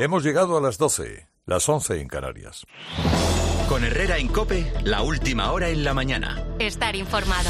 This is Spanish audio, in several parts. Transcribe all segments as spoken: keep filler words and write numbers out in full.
Hemos llegado a las doce, las once en Canarias. Con Herrera en COPE, la última hora en la mañana. Estar informado.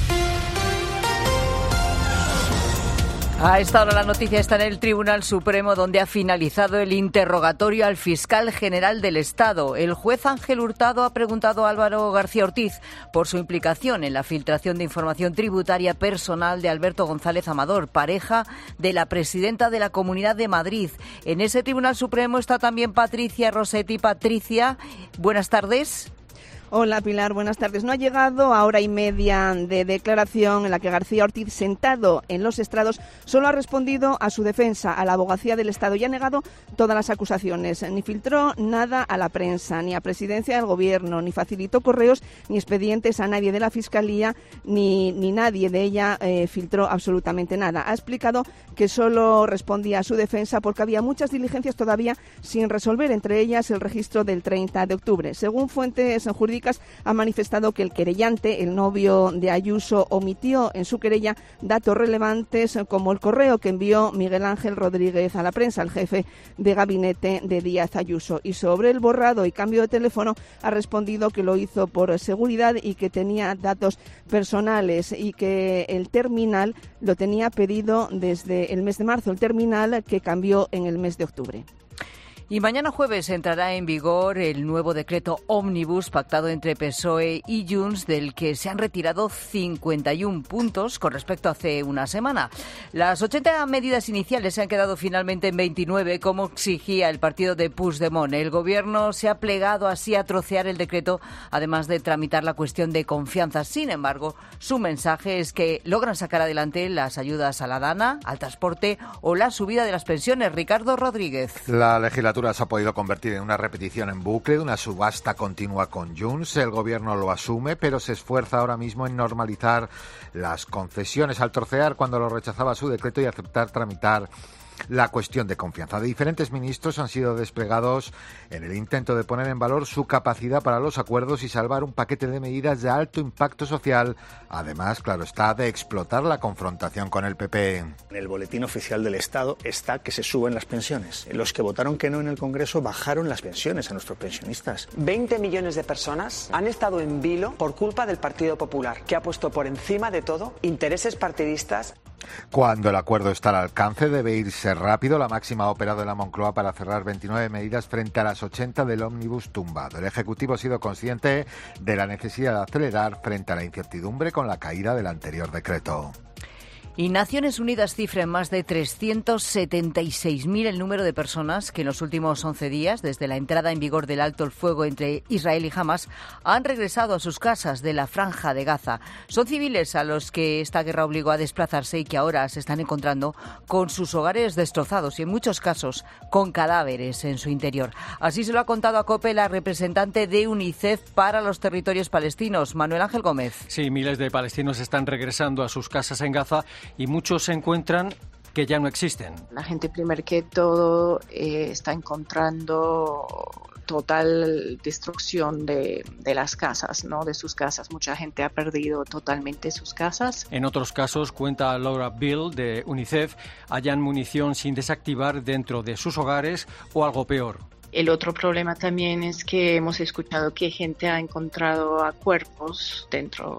A esta hora la noticia está en el Tribunal Supremo, donde ha finalizado el interrogatorio al fiscal general del Estado. El juez Ángel Hurtado ha preguntado a Álvaro García Ortiz por su implicación en la filtración de información tributaria personal de Alberto González Amador, pareja de la presidenta de la Comunidad de Madrid. En ese Tribunal Supremo está también Patricia Rossetti. Patricia, buenas tardes. Hola Pilar, buenas tardes. No ha llegado a hora y media de declaración en la que García Ortiz, sentado en los estrados, solo ha respondido a su defensa, a la abogacía del Estado, y ha negado todas las acusaciones. Ni filtró nada a la prensa, ni a Presidencia del Gobierno, ni facilitó correos ni expedientes a nadie de la Fiscalía, ni, ni nadie de ella eh, filtró absolutamente nada. Ha explicado que solo respondía a su defensa porque había muchas diligencias todavía sin resolver, entre ellas el registro del treinta de octubre. Según fuentes jurídicas, ha manifestado que el querellante, el novio de Ayuso, omitió en su querella datos relevantes como el correo que envió Miguel Ángel Rodríguez a la prensa, el jefe de gabinete de Díaz Ayuso. Y sobre el borrado y cambio de teléfono ha respondido que lo hizo por seguridad y que tenía datos personales y que el terminal lo tenía pedido desde el mes de marzo, el terminal que cambió en el mes de octubre. Y mañana jueves entrará en vigor el nuevo decreto ómnibus pactado entre P S O E y Junts, del que se han retirado cincuenta y uno puntos con respecto a hace una semana. Las ochenta medidas iniciales se han quedado finalmente en veintinueve, como exigía el partido de Puigdemont. El Gobierno se ha plegado así a trocear el decreto, además de tramitar la cuestión de confianza. Sin embargo, su mensaje es que logran sacar adelante las ayudas a la Dana, al transporte o la subida de las pensiones. Ricardo Rodríguez. La legislatura se ha podido convertir en una repetición en bucle de una subasta continua con Junts. El Gobierno lo asume, pero se esfuerza ahora mismo en normalizar las concesiones al trocear cuando lo rechazaba su decreto y aceptar tramitar la cuestión de confianza. De diferentes ministros han sido desplegados en el intento de poner en valor su capacidad para los acuerdos y salvar un paquete de medidas de alto impacto social, además, claro está, de explotar la confrontación con el P P. En el boletín oficial del Estado está que se suben las pensiones. Los que votaron que no en el Congreso bajaron las pensiones a nuestros pensionistas. veinte millones de personas han estado en vilo por culpa del Partido Popular, que ha puesto por encima de todo intereses partidistas. Cuando el acuerdo está al alcance, debe irse rápido. La máxima ha operado en la Moncloa para cerrar veintinueve medidas frente a las ochenta del ómnibus tumbado. El Ejecutivo ha sido consciente de la necesidad de acelerar frente a la incertidumbre con la caída del anterior decreto. Y Naciones Unidas cifra en más de trescientos setenta y seis mil el número de personas que en los últimos once días, desde la entrada en vigor del alto el fuego entre Israel y Hamas, han regresado a sus casas de la Franja de Gaza. Son civiles a los que esta guerra obligó a desplazarse y que ahora se están encontrando con sus hogares destrozados y en muchos casos con cadáveres en su interior. Así se lo ha contado a COPE la representante de UNICEF para los territorios palestinos, Manuel Ángel Gómez. Sí, miles de palestinos están regresando a sus casas en Gaza y muchos se encuentran que ya no existen. La gente, primero que todo, eh, está encontrando total destrucción de, de las casas, ¿no? De sus casas. Mucha gente ha perdido totalmente sus casas. En otros casos, cuenta Laura Bill de UNICEF, hallan munición sin desactivar dentro de sus hogares o algo peor. El otro problema también es que hemos escuchado que gente ha encontrado a cuerpos dentro,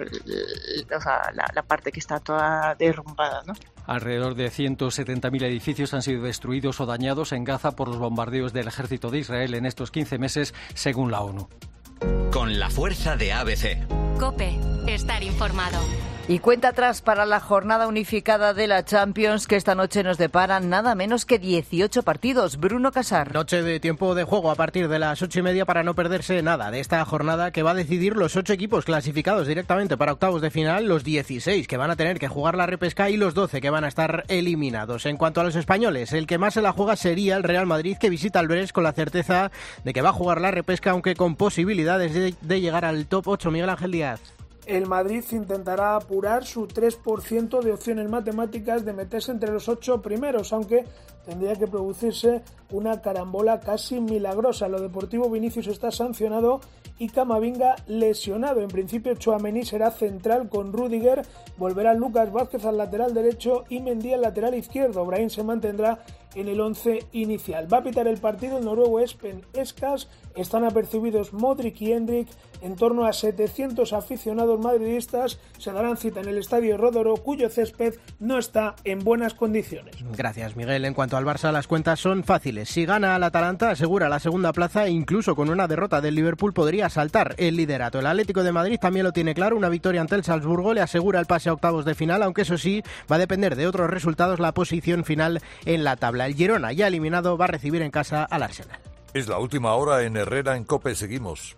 o sea, la, la parte que está toda derrumbada, ¿no? Alrededor de ciento setenta mil edificios han sido destruidos o dañados en Gaza por los bombardeos del ejército de Israel en estos quince meses, según la ONU. Con la fuerza de A B C. COPE, estar informado. Y cuenta atrás para la jornada unificada de la Champions, que esta noche nos deparan nada menos que dieciocho partidos. Bruno Casar. Noche de tiempo de juego a partir de las ocho y media para no perderse nada de esta jornada que va a decidir los ocho equipos clasificados directamente para octavos de final, los dieciséis que van a tener que jugar la repesca y los doce que van a estar eliminados. En cuanto a los españoles, el que más se la juega sería el Real Madrid, que visita al Brest con la certeza de que va a jugar la repesca, aunque con posibilidades de, de llegar al top ocho. Miguel Ángel Díaz. El Madrid intentará apurar su tres por ciento de opciones matemáticas de meterse entre los ocho primeros, aunque tendría que producirse una carambola casi milagrosa. Lo deportivo, Vinicius está sancionado y Camavinga lesionado. En principio Tchouaméni será central con Rüdiger, volverá Lucas Vázquez al lateral derecho y Mendy al lateral izquierdo. Brahim se mantendrá en el once inicial. Va a pitar el partido el noruego Espen Eskas. Están apercibidos Modric y Endrick. En torno a setecientos aficionados madridistas se darán cita en el estadio Ródoro, cuyo césped no está en buenas condiciones. Gracias, Miguel. En cuanto al Barça, las cuentas son fáciles. Si gana al Atalanta, asegura la segunda plaza e incluso con una derrota del Liverpool podría saltar el liderato. El Atlético de Madrid también lo tiene claro. Una victoria ante el Salzburgo le asegura el pase a octavos de final, aunque eso sí, va a depender de otros resultados la posición final en la tabla. El Girona, ya eliminado, va a recibir en casa al Arsenal. Es la última hora en Herrera en COPE. Seguimos.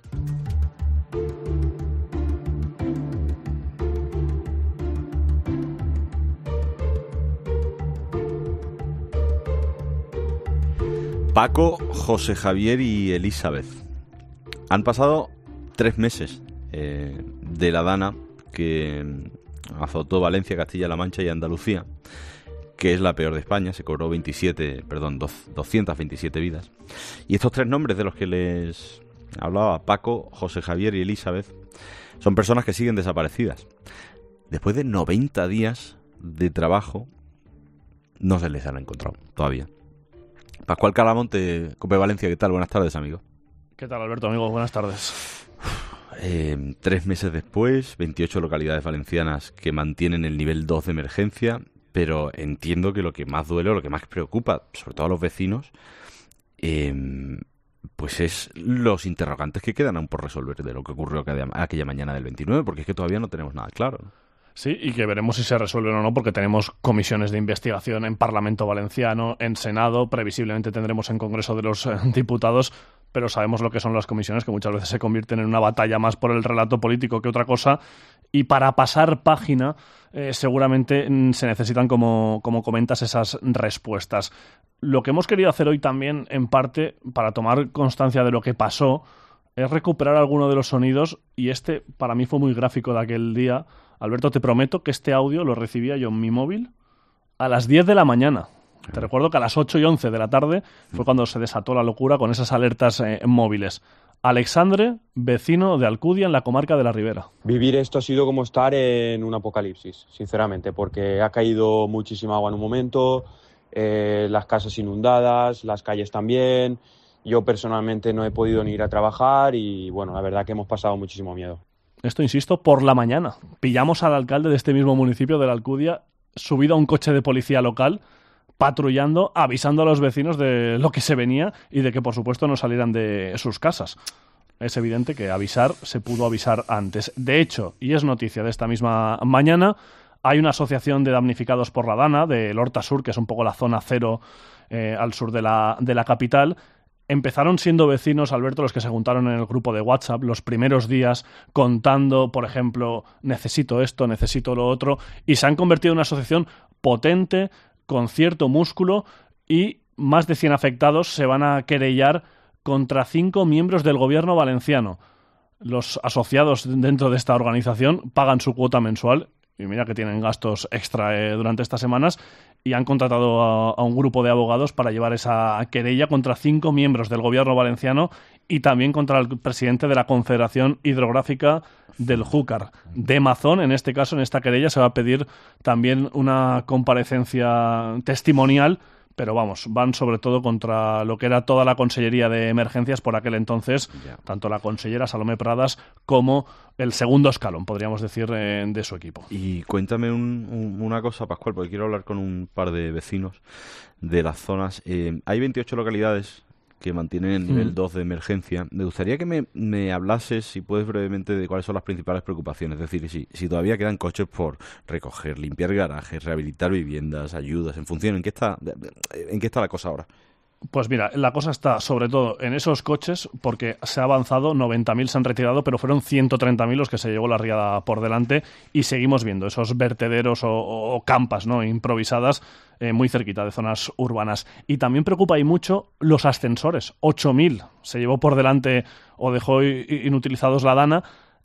Paco, José Javier y Elizabeth. Han pasado tres meses eh, de la dana que azotó Valencia, Castilla-La Mancha y Andalucía, que es la peor de España. Se cobró veintisiete, perdón, doscientas veintisiete vidas. Y estos tres nombres de los que les hablaba, Paco, José Javier y Elizabeth, son personas que siguen desaparecidas. Después de noventa días de trabajo, no se les han encontrado todavía. Pascual Calamonte, COPE Valencia, ¿qué tal? Buenas tardes, amigo. ¿Qué tal, Alberto, amigo? Buenas tardes. Eh, tres meses después, veintiocho localidades valencianas que mantienen el nivel dos de emergencia, pero entiendo que lo que más duele o lo que más preocupa, sobre todo a los vecinos, eh, pues es los interrogantes que quedan aún por resolver de lo que ocurrió aquella, aquella mañana del veintinueve, porque es que todavía no tenemos nada claro, ¿no? Sí, y que veremos si se resuelven o no, porque tenemos comisiones de investigación en Parlamento Valenciano, en Senado, previsiblemente tendremos en Congreso de los eh, Diputados, pero sabemos lo que son las comisiones, que muchas veces se convierten en una batalla más por el relato político que otra cosa, y para pasar página eh, seguramente mm, se necesitan, como, como comentas, esas respuestas. Lo que hemos querido hacer hoy también, en parte, para tomar constancia de lo que pasó, es recuperar alguno de los sonidos, y este para mí fue muy gráfico de aquel día. Alberto, te prometo que este audio lo recibía yo en mi móvil a las diez de la mañana. Te recuerdo que a las ocho y once de la tarde fue cuando se desató la locura con esas alertas eh, móviles. Alexandre, vecino de Alcudia, en la comarca de la Ribera. Vivir esto ha sido como estar en un apocalipsis, sinceramente, porque ha caído muchísima agua en un momento, eh, las casas inundadas, las calles también. Yo personalmente no he podido ni ir a trabajar y, bueno, la verdad que hemos pasado muchísimo miedo. Esto, insisto, por la mañana. Pillamos al alcalde de este mismo municipio de la Alcudia subido a un coche de policía local, patrullando, avisando a los vecinos de lo que se venía y de que, por supuesto, no salieran de sus casas. Es evidente que avisar se pudo avisar antes. De hecho, y es noticia de esta misma mañana, hay una asociación de damnificados por la dana, del Horta Sur, que es un poco la zona cero eh, al sur de la, de la capital. Empezaron siendo vecinos, Alberto, los que se juntaron en el grupo de WhatsApp los primeros días contando, por ejemplo, necesito esto, necesito lo otro, y se han convertido en una asociación potente, con cierto músculo, y más de cien afectados se van a querellar contra cinco miembros del gobierno valenciano. Los asociados dentro de esta organización pagan su cuota mensual, y mira que tienen gastos extra eh, durante estas semanas, y han contratado a, a un grupo de abogados para llevar esa querella contra cinco miembros del gobierno valenciano y también contra el presidente de la Confederación Hidrográfica del Júcar. De Mazón, en este caso, en esta querella, se va a pedir también una comparecencia testimonial, pero vamos, van sobre todo contra lo que era toda la Consellería de Emergencias por aquel entonces, yeah. Tanto la consellera Salomé Pradas como el segundo escalón, podríamos decir, eh, de su equipo. Y cuéntame un, un, una cosa, Pascual, porque quiero hablar con un par de vecinos de las zonas. Eh, hay veintiocho localidades que mantienen el nivel mm. dos de emergencia. Me gustaría que me, me hablases, si puedes brevemente, de cuáles son las principales preocupaciones. Es decir, si, si todavía quedan coches por recoger, limpiar garajes, rehabilitar viviendas, ayudas, en función, ¿en qué está, en qué está la cosa ahora? Pues mira, la cosa está sobre todo en esos coches, porque se ha avanzado, noventa mil se han retirado, pero fueron ciento treinta mil los que se llevó la riada por delante, y seguimos viendo esos vertederos o, o campas, ¿no?, improvisadas eh, muy cerquita de zonas urbanas. Y también preocupa y mucho los ascensores, ocho mil se llevó por delante o dejó inutilizados la dana.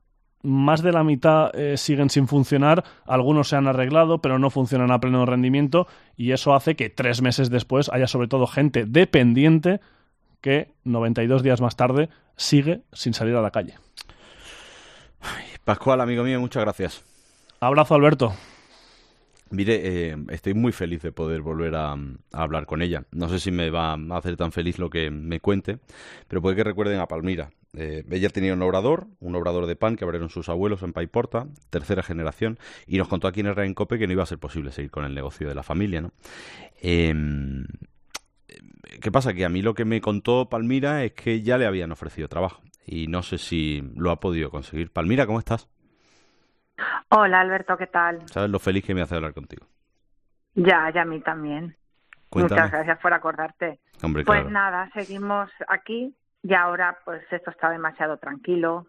más de la mitad eh, siguen sin funcionar, algunos se han arreglado, pero no funcionan a pleno rendimiento, y eso hace que tres meses después haya sobre todo gente dependiente que noventa y dos días más tarde sigue sin salir a la calle. Ay, Pascual, amigo mío, muchas gracias. Abrazo, Alberto. Mire, eh, estoy muy feliz de poder volver a, a hablar con ella. No sé si me va a hacer tan feliz lo que me cuente, pero puede que recuerden a Palmira. Eh, ella tenía un obrador, un obrador de pan que abrieron sus abuelos en Paiporta, tercera generación, y nos contó aquí en Herrera en Cope que no iba a ser posible seguir con el negocio de la familia, ¿no? Eh, ¿Qué pasa? Que a mí lo que me contó Palmira es que ya le habían ofrecido trabajo, y no sé si lo ha podido conseguir. Palmira, ¿cómo estás? Hola, Alberto, ¿qué tal? ¿Sabes lo feliz que me hace hablar contigo? Ya, ya a mí también. Cuéntame. Muchas gracias por acordarte. Hombre, pues claro. nada, seguimos aquí y ahora pues esto está demasiado tranquilo.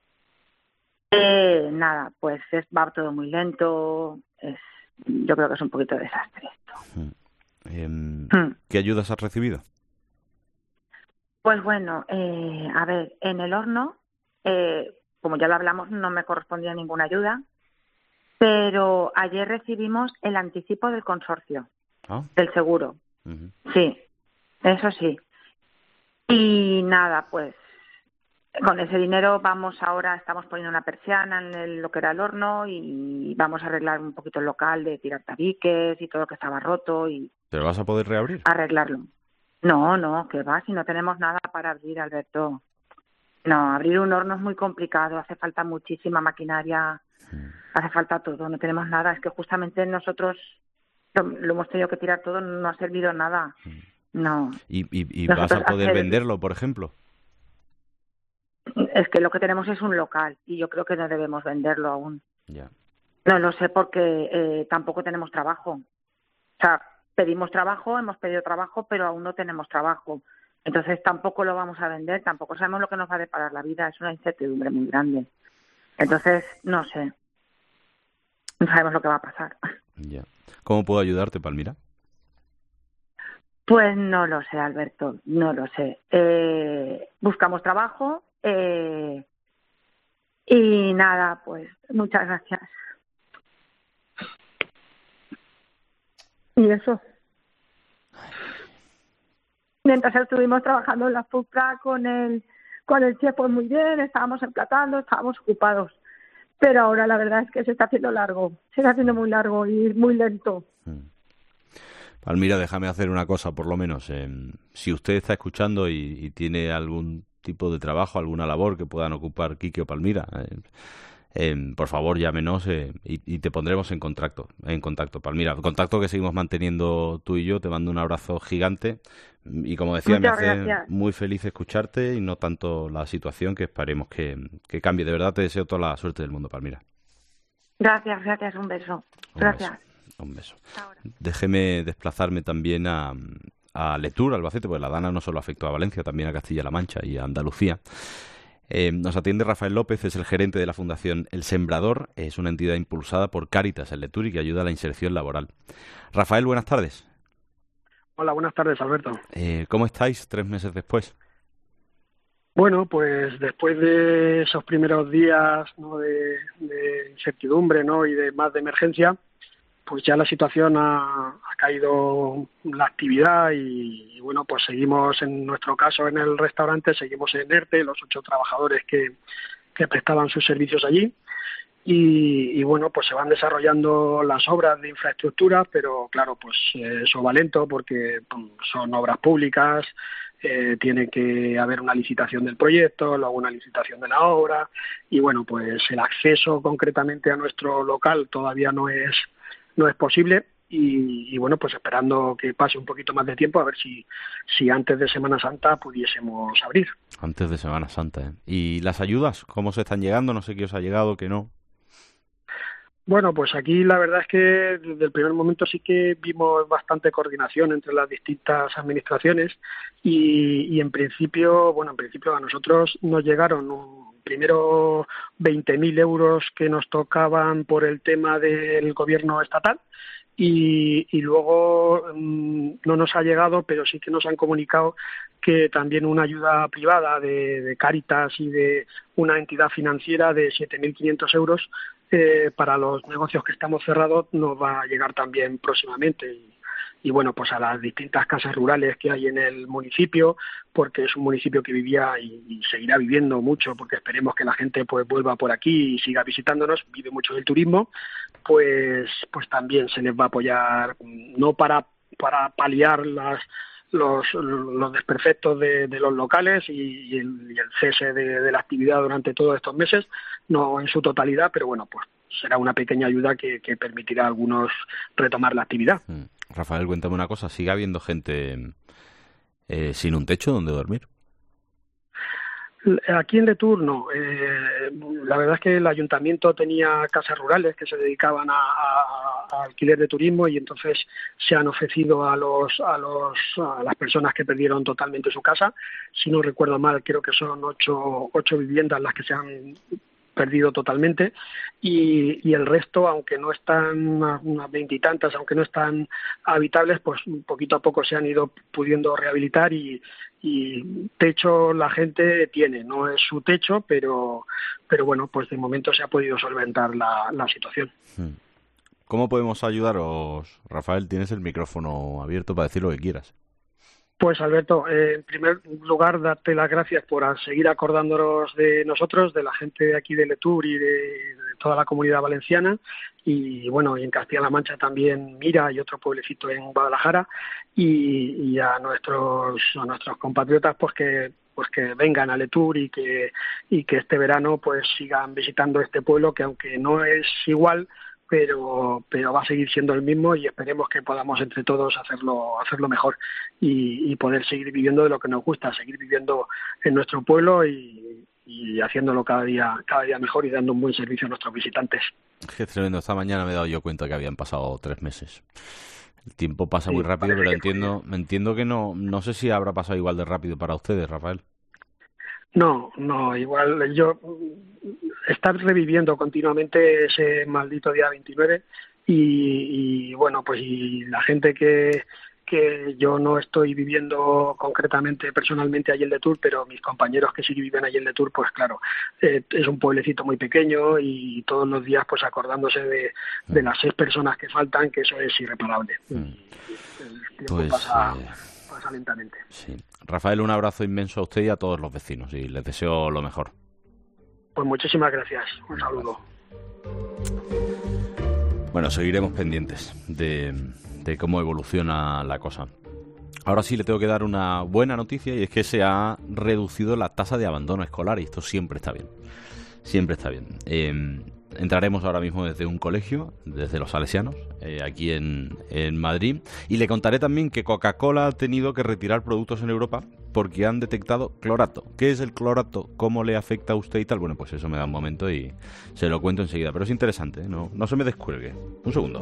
Eh, nada, pues es, va todo muy lento. Es, yo creo que es un poquito de desastre esto. Eh, Hmm. ¿Qué ayudas has recibido? Pues bueno, eh, a ver, en el horno, eh, como ya lo hablamos, no me correspondía ninguna ayuda, pero ayer recibimos el anticipo del consorcio, ¿Ah? del seguro. Uh-huh. Sí, eso sí. Y nada, pues con ese dinero vamos ahora, estamos poniendo una persiana en el- lo que era el horno y vamos a arreglar un poquito el local de tirar tabiques y todo lo que estaba roto y ¿Pero vas a poder reabrir? arreglarlo. No, no, que va, si no tenemos nada para abrir, Alberto. No, abrir un horno es muy complicado, hace falta muchísima maquinaria, hace falta todo, no tenemos nada. Es que justamente nosotros lo, lo hemos tenido que tirar todo, no ha servido nada. No. ¿Y, y, y vas Nosotros a poder hacer- venderlo, por ejemplo? Es que lo que tenemos es un local y yo creo que no debemos venderlo aún. Ya. No lo sé porque eh, tampoco tenemos trabajo. O sea, pedimos trabajo, hemos pedido trabajo, pero aún no tenemos trabajo. Entonces tampoco lo vamos a vender, tampoco sabemos lo que nos va a deparar la vida, es una incertidumbre muy grande. Entonces, no sé, no sabemos lo que va a pasar. Ya. ¿Cómo puedo ayudarte, Palmira? Pues no lo sé, Alberto, no lo sé. Eh, buscamos trabajo eh, y nada, pues muchas gracias. Y eso. Mientras estuvimos trabajando en la FUPRA con el, con el chef, pues muy bien, estábamos emplatando, estábamos ocupados. Pero ahora la verdad es que se está haciendo largo, se está haciendo muy largo y muy lento. Palmira, déjame hacer una cosa, por lo menos. Eh, si usted está escuchando y, y tiene algún tipo de trabajo, alguna labor que puedan ocupar Quique o Palmira, eh, eh, por favor llámenos eh, y, y te pondremos en contacto, en contacto, Palmira. Contacto que seguimos manteniendo tú y yo. Te mando un abrazo gigante y, como decía, Muchas me hace gracias. muy feliz escucharte y no tanto la situación, que esperemos que, que cambie. De verdad te deseo toda la suerte del mundo, Palmira. Gracias, gracias, un beso. Un Gracias. beso. Un beso. Déjeme desplazarme también a, a Letur, Albacete, porque la Dana no solo afectó a Valencia, también a Castilla-La Mancha y a Andalucía. Eh, nos atiende Rafael López, es el gerente de la Fundación El Sembrador, es una entidad impulsada por Cáritas en Letur y que ayuda a la inserción laboral. Rafael, buenas tardes. Hola, buenas tardes, Alberto. Eh, ¿Cómo estáis tres meses después? Bueno, pues después de esos primeros días, ¿no?, de, de incertidumbre, ¿no?, y de más de emergencia, pues ya la situación ha, ha caído la actividad y, y bueno, pues seguimos, en nuestro caso en el restaurante, seguimos en ERTE, los ocho trabajadores que, que prestaban sus servicios allí. Y, y bueno, pues se van desarrollando las obras de infraestructura, pero claro, pues eh, eso va lento porque pues, son obras públicas, eh, tiene que haber una licitación del proyecto, luego una licitación de la obra y bueno, pues el acceso concretamente a nuestro local todavía no es no es posible y, y bueno, pues esperando que pase un poquito más de tiempo a ver si, si antes de Semana Santa pudiésemos abrir. Antes de Semana Santa, ¿eh? ¿Y las ayudas? ¿Cómo se están llegando? No sé qué os ha llegado, qué no. Bueno, pues aquí la verdad es que desde el primer momento sí que vimos bastante coordinación entre las distintas administraciones y, y en principio, bueno, en principio a nosotros nos llegaron un primero veinte mil euros que nos tocaban por el tema del gobierno estatal. Y, y luego mmm, no nos ha llegado, pero sí que nos han comunicado que también una ayuda privada de, de Cáritas y de una entidad financiera de siete mil quinientos euros eh, para los negocios que estamos cerrados nos va a llegar también próximamente. Y, y bueno, pues a las distintas casas rurales que hay en el municipio, porque es un municipio que vivía y, y seguirá viviendo mucho, porque esperemos que la gente pues vuelva por aquí y siga visitándonos, vive mucho del turismo, pues pues también se les va a apoyar, no para para paliar las los los desperfectos de, de los locales y, y, el, y el cese de, de la actividad durante todos estos meses, no en su totalidad, pero bueno, pues será una pequeña ayuda que, que permitirá a algunos retomar la actividad. Mm. Rafael, cuéntame una cosa, ¿sigue habiendo gente eh, sin un techo donde dormir? Aquí en Letour no. Eh, la verdad es que el ayuntamiento tenía casas rurales que se dedicaban a, a, a alquiler de turismo y entonces se han ofrecido a los a los a las personas que perdieron totalmente su casa. Si no recuerdo mal, creo que son ocho ocho viviendas las que se han perdido totalmente y, y el resto, aunque no están unas veintitantas, aunque no están habitables, pues poquito a poco se han ido pudiendo rehabilitar y, y techo la gente tiene, no es su techo, pero pero bueno, pues de momento se ha podido solventar la, la situación. ¿Cómo podemos ayudaros? Rafael, tienes el micrófono abierto para decir lo que quieras. Pues Alberto, eh, en primer lugar, darte las gracias por seguir acordándonos de nosotros, de la gente de aquí de Letour y de, de toda la comunidad valenciana, y bueno, y en Castilla-La Mancha también Mira y otro pueblecito en Guadalajara, y, y a nuestros a nuestros compatriotas pues que pues que vengan a Letour y que y que este verano pues sigan visitando este pueblo que aunque no es igual, pero pero va a seguir siendo el mismo y esperemos que podamos entre todos hacerlo hacerlo mejor y, y poder seguir viviendo de lo que nos gusta, seguir viviendo en nuestro pueblo y, y haciéndolo cada día cada día mejor y dando un buen servicio a nuestros visitantes. Qué tremendo, esta mañana me he dado yo cuenta que habían pasado tres meses. El tiempo pasa Sí, muy rápido, parece pero que entiendo me entiendo que no no sé si habrá pasado igual de rápido para ustedes, Rafael. No, no, igual yo estar reviviendo continuamente ese maldito día veintinueve y, y bueno, pues y la gente que que yo no estoy viviendo concretamente personalmente allí en Letour, pero mis compañeros que sí viven allí en Letour, pues claro, eh, es un pueblecito muy pequeño y todos los días pues acordándose de, de las seis personas que faltan, que eso es irreparable. Mm. El tiempo Pues, pasa, eh... pasa lentamente. Sí. Rafael, un abrazo inmenso a usted y a todos los vecinos y les deseo lo mejor. Pues muchísimas gracias. Un saludo. Bueno, seguiremos pendientes de, de cómo evoluciona la cosa. Ahora sí le tengo que dar una buena noticia y es que se ha reducido la tasa de abandono escolar y esto siempre está bien. Siempre está bien. Eh, entraremos ahora mismo desde un colegio, desde los Salesianos, eh, aquí en, en Madrid, y le contaré también que Coca-Cola ha tenido que retirar productos en Europa porque han detectado clorato. ¿Qué es el clorato? ¿Cómo le afecta a usted y tal? Bueno, pues eso me da un momento y se lo cuento enseguida, pero es interesante, ¿eh? no, no se me descuelgue. Un segundo.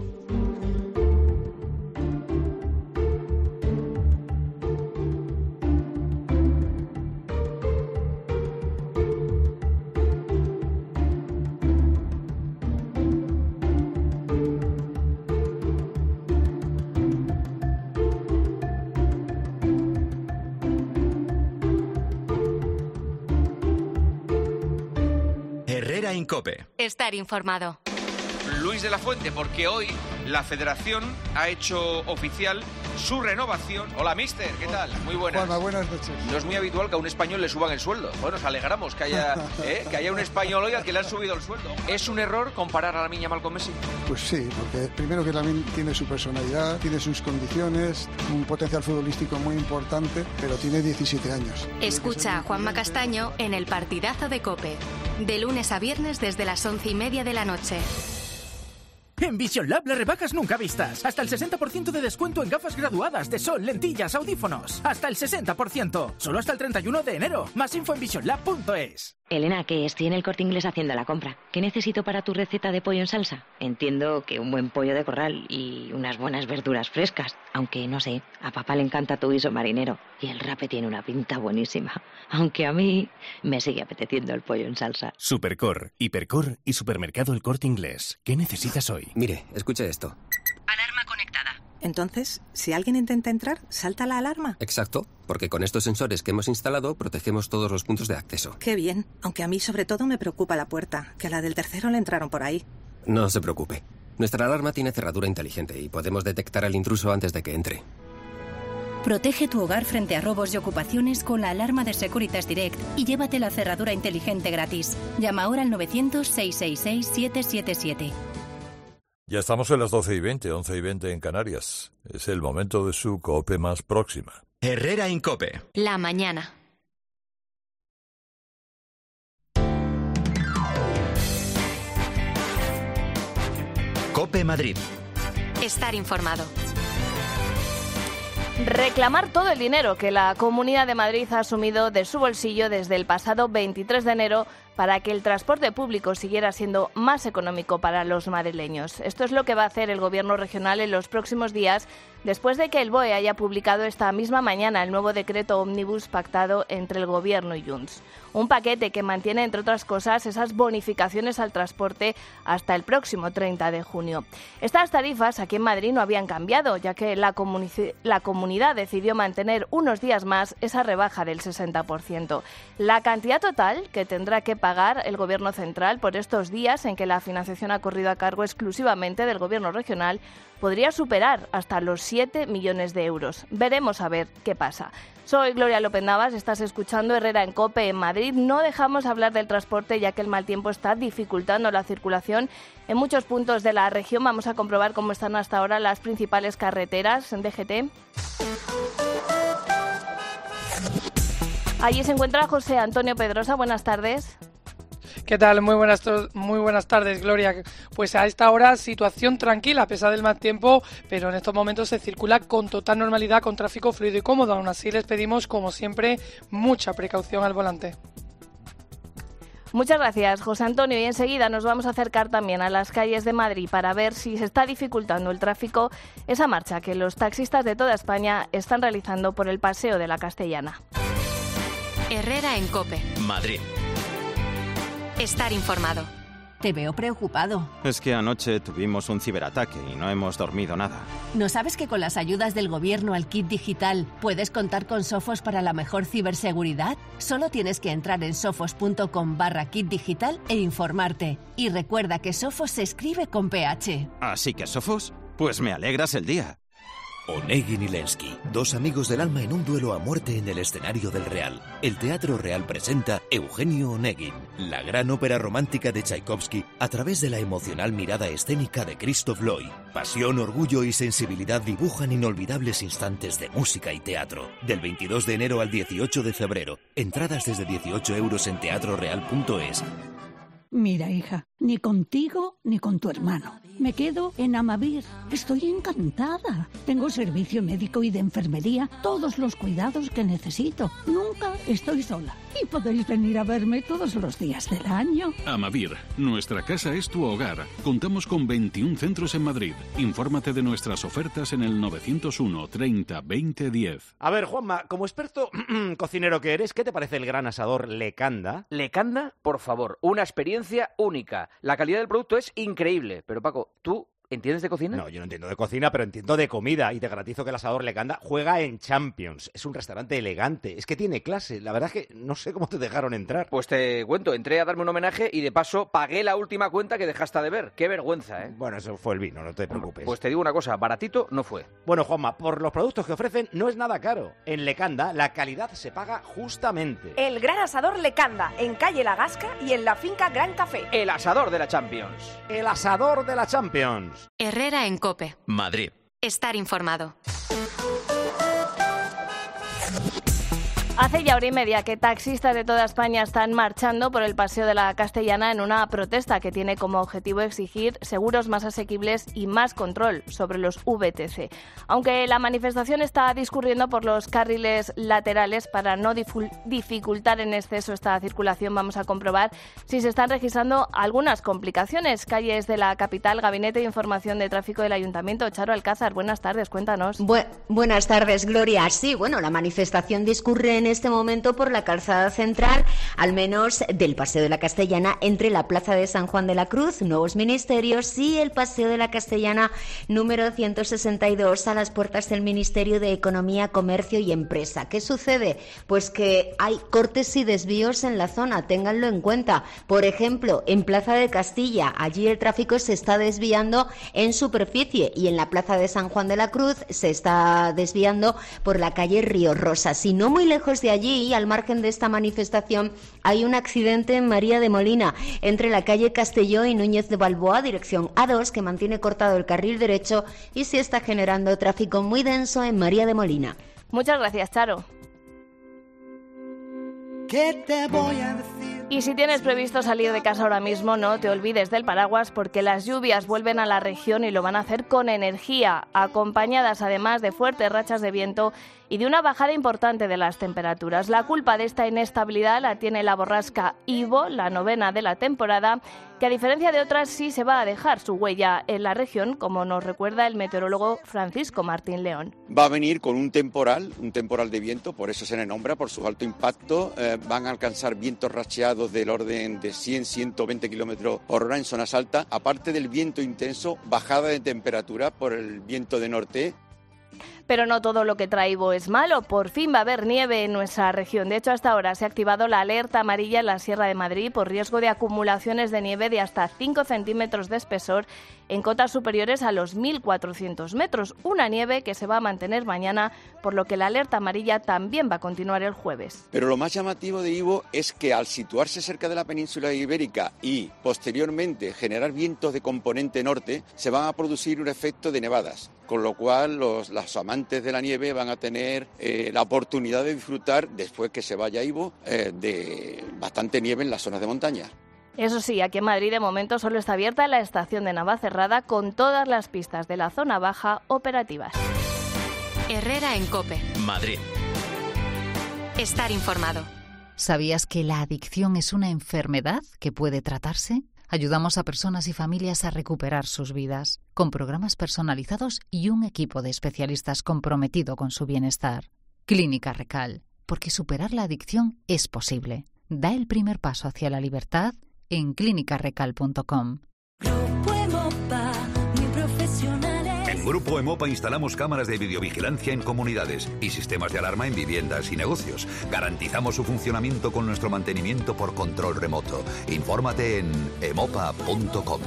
Herrera Incope. Estar informado. Luis de la Fuente, porque hoy la Federación ha hecho oficial su renovación. Hola, mister, ¿qué tal? Muy buenas. Juanma, buenas noches. No es muy habitual que a un español le suban el sueldo. Bueno, nos alegramos que haya, ¿eh? que haya un español hoy al que le han subido el sueldo. ¿Es un error comparar a la Lamine Yamal con Messi? Pues sí, porque primero que Lamine tiene su personalidad, tiene sus condiciones, un potencial futbolístico muy importante, pero tiene diecisiete años. Escucha a Juanma Castaño en El Partidazo de COPE, de lunes a viernes desde las once y media de la noche. En Vision Lab las rebajas nunca vistas. Hasta el sesenta por ciento de descuento en gafas graduadas de sol, lentillas, audífonos. Hasta el sesenta por ciento. Solo hasta el treinta y uno de enero. Más info en vision lab punto es. Elena, que estoy en el Corte Inglés haciendo la compra. ¿Qué necesito para tu receta de pollo en salsa? Entiendo que un buen pollo de corral y unas buenas verduras frescas. Aunque, no sé, a papá le encanta tu guiso marinero y el rape tiene una pinta buenísima. Aunque a mí me sigue apeteciendo el pollo en salsa. Supercor, Hipercor y Supermercado El Corte Inglés. ¿Qué necesitas hoy? Mire, escuche esto. Alarma conectada. Entonces, si alguien intenta entrar, ¿salta la alarma? Exacto, porque con estos sensores que hemos instalado protegemos todos los puntos de acceso. Qué bien, aunque a mí sobre todo me preocupa la puerta, que a la del tercero le entraron por ahí. No se preocupe. Nuestra alarma tiene cerradura inteligente y podemos detectar al intruso antes de que entre. Protege tu hogar frente a robos y ocupaciones con la alarma de Securitas Direct y llévate la cerradura inteligente gratis. Llama ahora al novecientos, seiscientos sesenta y seis, siete siete siete. Ya estamos en las doce y veinte, once y veinte en Canarias. Es el momento de su COPE más próxima. Herrera en COPE. La mañana. COPE Madrid. Estar informado. Reclamar todo el dinero que la Comunidad de Madrid ha asumido de su bolsillo desde el pasado veintitrés de enero para que el transporte público siguiera siendo más económico para los madrileños. Esto es lo que va a hacer el Gobierno regional en los próximos días, después de que el B O E haya publicado esta misma mañana el nuevo decreto ómnibus pactado entre el Gobierno y Junts. Un paquete que mantiene, entre otras cosas, esas bonificaciones al transporte hasta el próximo treinta de junio. Estas tarifas aquí en Madrid no habían cambiado, ya que la, comuni- la comunidad decidió mantener unos días más esa rebaja del sesenta por ciento. La cantidad total que tendrá que pagar el Gobierno central por estos días en que la financiación ha corrido a cargo exclusivamente del Gobierno regional podría superar hasta los siete millones de euros. Veremos a ver qué pasa. Soy Gloria López Navas, estás escuchando Herrera en COPE en Madrid. No dejamos hablar del transporte ya que el mal tiempo está dificultando la circulación en muchos puntos de la región. Vamos a comprobar cómo están hasta ahora las principales carreteras en D G T. Allí se encuentra José Antonio Pedrosa. Buenas tardes. ¿Qué tal? Muy buenas, muy buenas tardes, Gloria. Pues a esta hora situación tranquila a pesar del mal tiempo, pero en estos momentos se circula con total normalidad, con tráfico fluido y cómodo. Aún así les pedimos, como siempre, mucha precaución al volante. Muchas gracias, José Antonio. Y enseguida nos vamos a acercar también a las calles de Madrid para ver si se está dificultando el tráfico, esa marcha que los taxistas de toda España están realizando por el Paseo de la Castellana. Herrera en COPE. Madrid. Estar informado. Te veo preocupado. Es que anoche tuvimos un ciberataque y no hemos dormido nada. ¿No sabes que con las ayudas del gobierno al kit digital puedes contar con Sofos para la mejor ciberseguridad? Solo tienes que entrar en sofos.com barra kit digital e informarte. Y recuerda que Sofos se escribe con P H. ¿Así que Sofos? Pues me alegras el día. Onegin y Lenski, dos amigos del alma en un duelo a muerte en el escenario del Real. El Teatro Real presenta Eugenio Onegin, la gran ópera romántica de Tchaikovsky a través de la emocional mirada escénica de Christoph Loy. Pasión, orgullo y sensibilidad dibujan inolvidables instantes de música y teatro. Del veintidós de enero al dieciocho de febrero. Entradas desde dieciocho euros en teatro real punto es. Mira, hija, ni contigo ni con tu hermano. Me quedo en Amavir. Estoy encantada. Tengo servicio médico y de enfermería, todos los cuidados que necesito. Nunca estoy sola. Y podéis venir a verme todos los días del año. Amavir, nuestra casa es tu hogar. Contamos con veintiún centros en Madrid. Infórmate de nuestras ofertas en el novecientos uno, treinta, veinte, diez. A ver, Juanma, como experto cocinero que eres, ¿qué te parece el gran asador Lecanda? Lecanda, por favor, una experiencia única. La calidad del producto es increíble. Pero Paco, ¿tú entiendes de cocina? No, yo no entiendo de cocina, pero entiendo de comida. Y te garantizo que el asador Lecanda juega en Champions. Es un restaurante elegante. Es que tiene clase. La verdad es que no sé cómo te dejaron entrar. Pues te cuento, entré a darme un homenaje y de paso pagué la última cuenta que dejaste de ver. Qué vergüenza, ¿eh? Bueno, eso fue el vino, no te preocupes. Pues te digo una cosa, baratito no fue. Bueno, Juanma, por los productos que ofrecen no es nada caro. En Lecanda la calidad se paga justamente. El gran asador Lecanda, en calle La Gasca y en la finca Gran Café. El asador de la Champions. El asador de la Champions. Herrera en COPE. Madrid. Estar informado. Hace ya hora y media que taxistas de toda España están marchando por el Paseo de la Castellana en una protesta que tiene como objetivo exigir seguros más asequibles y más control sobre los V T C. Aunque la manifestación está discurriendo por los carriles laterales para no dificultar en exceso esta circulación, vamos a comprobar si se están registrando algunas complicaciones. Calles de la capital, Gabinete de Información de Tráfico del Ayuntamiento. Charo Alcázar, buenas tardes, cuéntanos. Bu- buenas tardes, Gloria. Sí, bueno, la manifestación discurre en este momento por la calzada central, al menos del Paseo de la Castellana, entre la Plaza de San Juan de la Cruz, Nuevos Ministerios, y el Paseo de la Castellana número ciento sesenta y dos, a las puertas del Ministerio de Economía, Comercio y Empresa. ¿Qué sucede? Pues que hay cortes y desvíos en la zona, ténganlo en cuenta. Por ejemplo, en Plaza de Castilla, allí el tráfico se está desviando en superficie, y en la Plaza de San Juan de la Cruz se está desviando por la calle Río Rosas. Y no muy lejos de allí, y al margen de esta manifestación, hay un accidente en María de Molina, entre la calle Castelló y Núñez de Balboa, dirección A dos, que mantiene cortado el carril derecho y se está generando tráfico muy denso en María de Molina. Muchas gracias, Charo. ¿Qué te voy a decir? Y si tienes previsto salir de casa ahora mismo, no te olvides del paraguas, porque las lluvias vuelven a la región y lo van a hacer con energía, acompañadas además de fuertes rachas de viento y de una bajada importante de las temperaturas. La culpa de esta inestabilidad la tiene la borrasca Ivo, la novena de la temporada, que a diferencia de otras sí se va a dejar su huella en la región, como nos recuerda el meteorólogo Francisco Martín León. Va a venir con un temporal, un temporal de viento, por eso se le nombra, por su alto impacto. Eh, van a alcanzar vientos racheados del orden de cien a ciento veinte kilómetros por hora en zonas altas. Aparte del viento intenso, bajada de temperatura por el viento de norte. Pero no todo lo que trae Ivo es malo. Por fin va a haber nieve en nuestra región. De hecho, hasta ahora se ha activado la alerta amarilla en la Sierra de Madrid por riesgo de acumulaciones de nieve de hasta cinco centímetros de espesor en cotas superiores a los mil cuatrocientos metros. Una nieve que se va a mantener mañana, por lo que la alerta amarilla también va a continuar el jueves. Pero lo más llamativo de Ivo es que al situarse cerca de la península ibérica y posteriormente generar vientos de componente norte, se van a producir un efecto de nevadas, con lo cual los, los amantes de la nieve van a tener eh, la oportunidad de disfrutar, después que se vaya Ivo, eh, de bastante nieve en las zonas de montaña. Eso sí, aquí en Madrid de momento solo está abierta la estación de Navacerrada, con todas las pistas de la zona baja operativas. Herrera en COPE. Madrid. Estar informado. ¿Sabías que la adicción es una enfermedad que puede tratarse? Ayudamos a personas y familias a recuperar sus vidas, con programas personalizados y un equipo de especialistas comprometido con su bienestar. Clínica Recal, porque superar la adicción es posible. Da el primer paso hacia la libertad en clínica recal punto com. En Grupo Emopa instalamos cámaras de videovigilancia en comunidades y sistemas de alarma en viviendas y negocios. Garantizamos su funcionamiento con nuestro mantenimiento por control remoto. Infórmate en emopa punto com.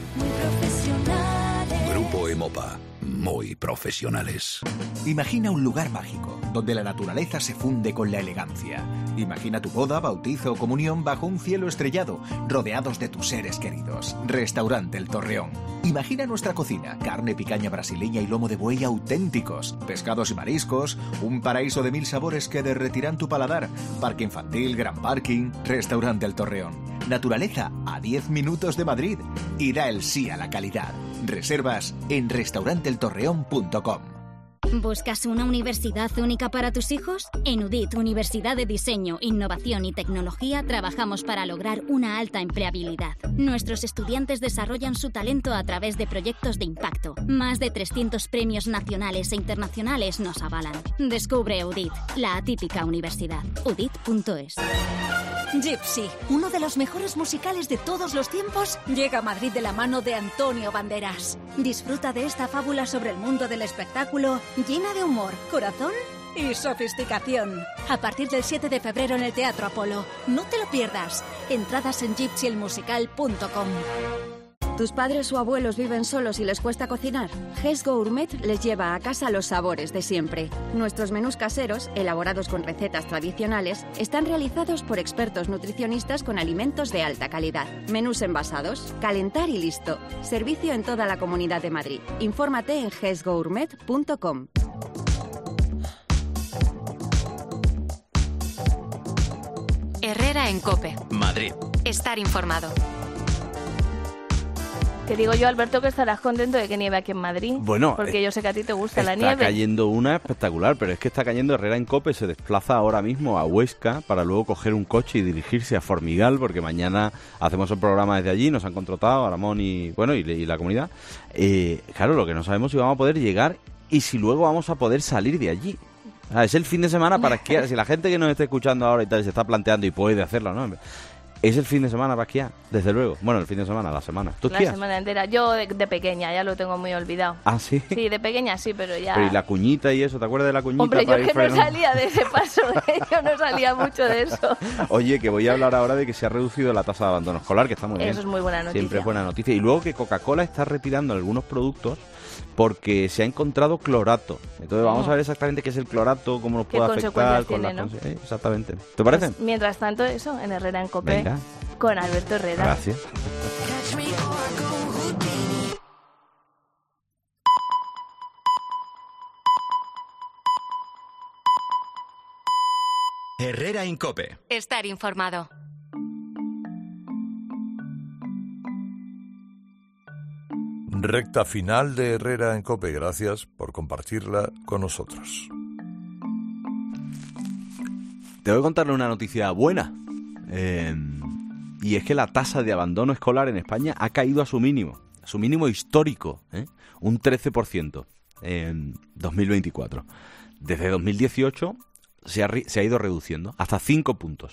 Grupo Emopa. Muy profesionales. Imagina un lugar mágico, donde la naturaleza se funde con la elegancia. Imagina tu boda, bautizo o comunión bajo un cielo estrellado, rodeados de tus seres queridos. Restaurante El Torreón. Imagina nuestra cocina, carne, picaña brasileña y lomo de buey auténticos, pescados y mariscos, un paraíso de mil sabores que derretirán tu paladar, parque infantil, gran parking. Restaurante El Torreón. Naturaleza a diez minutos de Madrid y da el sí a la calidad. Reservas en restaurante el torreón punto com. ¿Buscas una universidad única para tus hijos? En UDIT, Universidad de Diseño, Innovación y Tecnología, trabajamos para lograr una alta empleabilidad. Nuestros estudiantes desarrollan su talento a través de proyectos de impacto. Más de trescientos premios nacionales e internacionales nos avalan. Descubre UDIT, la atípica universidad. udit punto es. Gypsy, uno de los mejores musicales de todos los tiempos, llega a Madrid de la mano de Antonio Banderas. Disfruta de esta fábula sobre el mundo del espectáculo, llena de humor, corazón y sofisticación. A partir del siete de febrero en el Teatro Apolo. No te lo pierdas. Entradas en gypsy el musical punto com. ¿Tus padres o abuelos viven solos y les cuesta cocinar? Ges Gourmet les lleva a casa los sabores de siempre. Nuestros menús caseros, elaborados con recetas tradicionales, están realizados por expertos nutricionistas con alimentos de alta calidad. Menús envasados, calentar y listo. Servicio en toda la Comunidad de Madrid. Infórmate en ges gourmet punto com. Herrera en COPE. Madrid. Estar informado. Te digo yo, Alberto, que estarás contento de que nieve aquí en Madrid. Bueno, porque eh, yo sé que a ti te gusta la Está nieve. cayendo una espectacular, pero es que está cayendo Herrera en COPE, se desplaza ahora mismo a Huesca para luego coger un coche y dirigirse a Formigal, porque mañana hacemos el programa desde allí, nos han contratado a Ramón y bueno y, y la comunidad. Eh, claro, lo que no sabemos es si vamos a poder llegar y si luego vamos a poder salir de allí. O sea, es el fin de semana para esquiar. Si la gente que nos está escuchando ahora y tal se está planteando y puede hacerlo, ¿no? Es el fin de semana para esquiar, desde luego. Bueno, el fin de semana, la semana. ¿Tú esquías? La semana entera. Yo de, de pequeña, ya lo tengo muy olvidado. ¿Ah, sí? Sí, de pequeña sí, pero ya... Pero ¿y la cuñita y eso? ¿Te acuerdas de la cuñita? Hombre, yo para que ir frenando? no salía de ese paso, ¿eh? Yo no salía mucho de eso. Oye, que voy a hablar ahora de que se ha reducido la tasa de abandono escolar, que está muy bien. Eso es muy buena noticia. Siempre es buena noticia. Y luego que Coca-Cola está retirando algunos productos porque se ha encontrado clorato. Entonces vamos a ver exactamente qué es el clorato, cómo nos ¿Qué puede afectar. consecuencias Con tiene, las no? conse- eh, exactamente. ¿Te parece? Pues, mientras tanto, eso, en Herrera en COPE, Venga. con Alberto Herrera. Gracias. Herrera en COPE. Estar informado. Recta final de Herrera en COPE. Gracias por compartirla con nosotros. Te voy a contarle una noticia buena. Eh, y es que la tasa de abandono escolar en España ha caído a su mínimo. A su mínimo histórico. ¿eh? Un trece por ciento en dos mil veinticuatro. Desde dos mil dieciocho se ha, ri- se ha ido reduciendo hasta cinco puntos.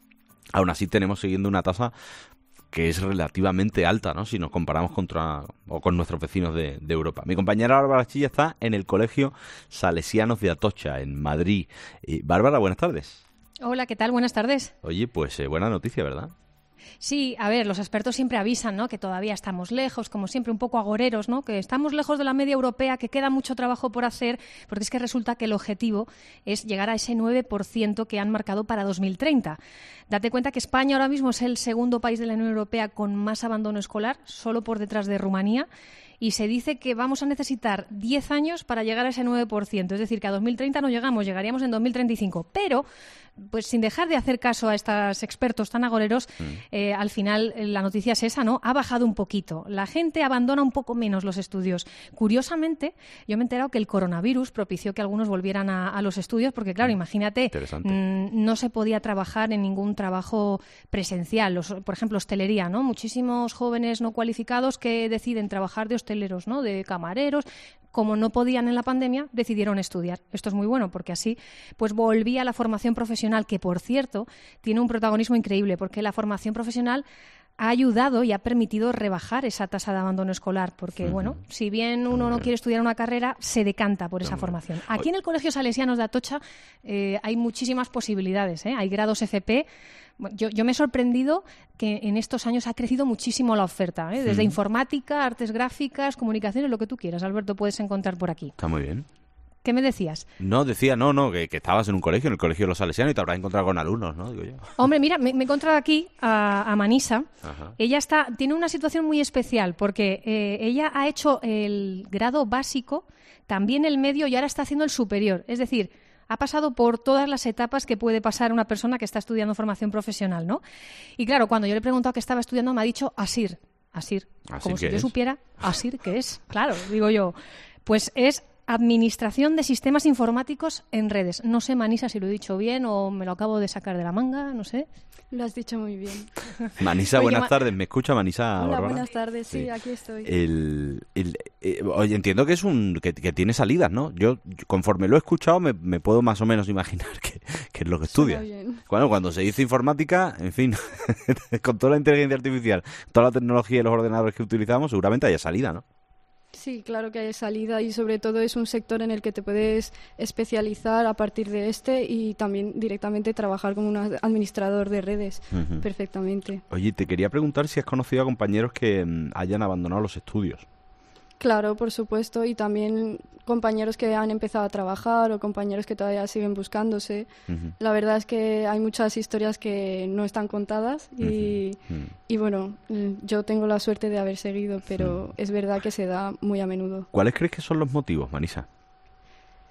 Aún así tenemos siguiendo una tasa que es relativamente alta, ¿no? Si nos comparamos contra o con nuestros vecinos de, de Europa. Mi compañera Bárbara Chilla está en el Colegio Salesianos de Atocha, en Madrid. Y, Bárbara, buenas tardes. Hola, ¿qué tal? Buenas tardes. Oye, pues eh, buena noticia, ¿verdad? Sí, a ver, los expertos siempre avisan, ¿no?, que todavía estamos lejos, como siempre un poco agoreros, ¿no?, que estamos lejos de la media europea, que queda mucho trabajo por hacer, porque es que resulta que el objetivo es llegar a ese nueve por ciento que han marcado para dos mil treinta. Date cuenta que España ahora mismo es el segundo país de la Unión Europea con más abandono escolar, solo por detrás de Rumanía, y se dice que vamos a necesitar diez años para llegar a ese nueve por ciento. Es decir, que a dos mil treinta no llegamos, llegaríamos en dos mil treinta y cinco. Pero, pues sin dejar de hacer caso a estos expertos tan agoreros, mm. eh, al final eh, la noticia es esa, ¿no? Ha bajado un poquito. La gente abandona un poco menos los estudios. Curiosamente, yo me he enterado que el coronavirus propició que algunos volvieran a, a los estudios, porque claro, imagínate, mmm, no se podía trabajar en ningún trabajo presencial. Los, por ejemplo, hostelería, ¿no? Muchísimos jóvenes no cualificados que deciden trabajar de hosteleros, ¿no?, de camareros, como no podían en la pandemia, decidieron estudiar. Esto es muy bueno porque así pues volvía la formación profesional, que por cierto tiene un protagonismo increíble, porque la formación profesional ha ayudado y ha permitido rebajar esa tasa de abandono escolar, porque, uh-huh. bueno, si bien uno no quiere estudiar una carrera, se decanta por esa uh-huh. formación. Aquí en el Colegio Salesianos de Atocha eh, hay muchísimas posibilidades, ¿eh? Hay grados F P. Yo, yo me he sorprendido que en estos años ha crecido muchísimo la oferta, ¿eh? Desde uh-huh. informática, artes gráficas, comunicaciones, lo que tú quieras, Alberto, puedes encontrar por aquí. Está muy bien. ¿Qué me decías? No, decía, no, no, que, que estabas en un colegio, en el Colegio de los Salesianos, y te habrás encontrado con alumnos, ¿no? Digo yo. Hombre, mira, me, me he encontrado aquí a, a Manisa. Ajá. Ella está, tiene una situación muy especial, porque eh, ella ha hecho el grado básico, también el medio, y ahora está haciendo el superior. Es decir, ha pasado por todas las etapas que puede pasar una persona que está estudiando formación profesional, ¿no? Y claro, cuando yo le he preguntado qué estaba estudiando, me ha dicho ASIR. ASIR. ¿Así Como si es? yo supiera ASIR qué es. Claro, digo yo. Pues es Administración de Sistemas Informáticos en Redes. No sé, Manisa, si lo he dicho bien o me lo acabo de sacar de la manga, no sé. Lo has dicho muy bien. Manisa, Oye, buenas Ma- tardes. ¿Me escucha, Manisa? Hola, Aurora? buenas tardes. Sí, Sí. aquí estoy. El, el, eh, oye, entiendo que es un que, que tiene salidas, ¿no? Yo, yo, conforme lo he escuchado, me, me puedo más o menos imaginar que, que es lo que estudia. Suena bien. Bueno, cuando se dice informática, en fin, con toda la inteligencia artificial, toda la tecnología y los ordenadores que utilizamos, seguramente haya salida, ¿no? Sí, claro que hay salida y sobre todo es un sector en el que te puedes especializar a partir de este y también directamente trabajar como un administrador de redes Uh-huh. perfectamente. Oye, te quería preguntar si has conocido a compañeros que mm, hayan abandonado los estudios. Claro, por supuesto, y también compañeros que han empezado a trabajar o compañeros que todavía siguen buscándose. Uh-huh. La verdad es que hay muchas historias que no están contadas y, Uh-huh. y bueno, yo tengo la suerte de haber seguido, pero uh-huh. es verdad que se da muy a menudo. ¿Cuáles crees que son los motivos, Manisa?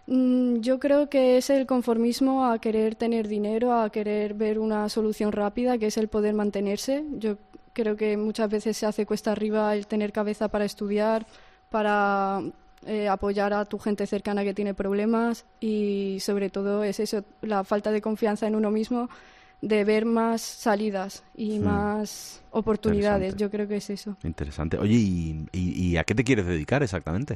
Mm, Yo creo que es el conformismo a querer tener dinero, a querer ver una solución rápida, que es el poder mantenerse. Yo creo que muchas veces se hace cuesta arriba el tener cabeza para estudiar, para eh, apoyar a tu gente cercana que tiene problemas, y sobre todo es eso, la falta de confianza en uno mismo, de ver más salidas y Hmm. más oportunidades. Yo creo que es eso. Interesante. Oye, ¿y, y, y a qué te quieres dedicar exactamente?